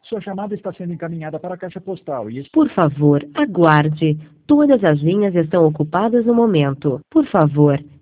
Sua chamada está sendo encaminhada para a caixa postal e... Por favor, aguarde. Todas as linhas estão ocupadas no momento. Por favor,